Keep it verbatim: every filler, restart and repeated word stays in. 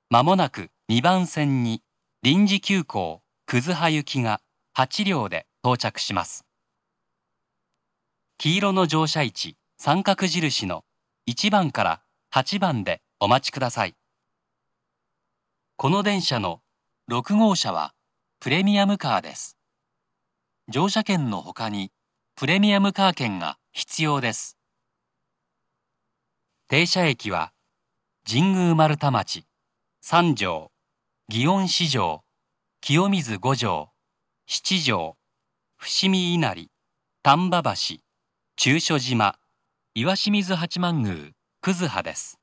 まもなくにばん線に臨時急行葛葉行きがはち両で到着します。黄色の乗車位置三角印のいちばんからはちばんでお待ちください。この電車のろく号車はプレミアムカーです。乗車券の他にプレミアムカー券が必要です。停車駅は神宮丸太町、三条、祇園四条、清水五条、七条、伏見稲荷、丹波橋、中所島、石清水八幡宮、葛葉です。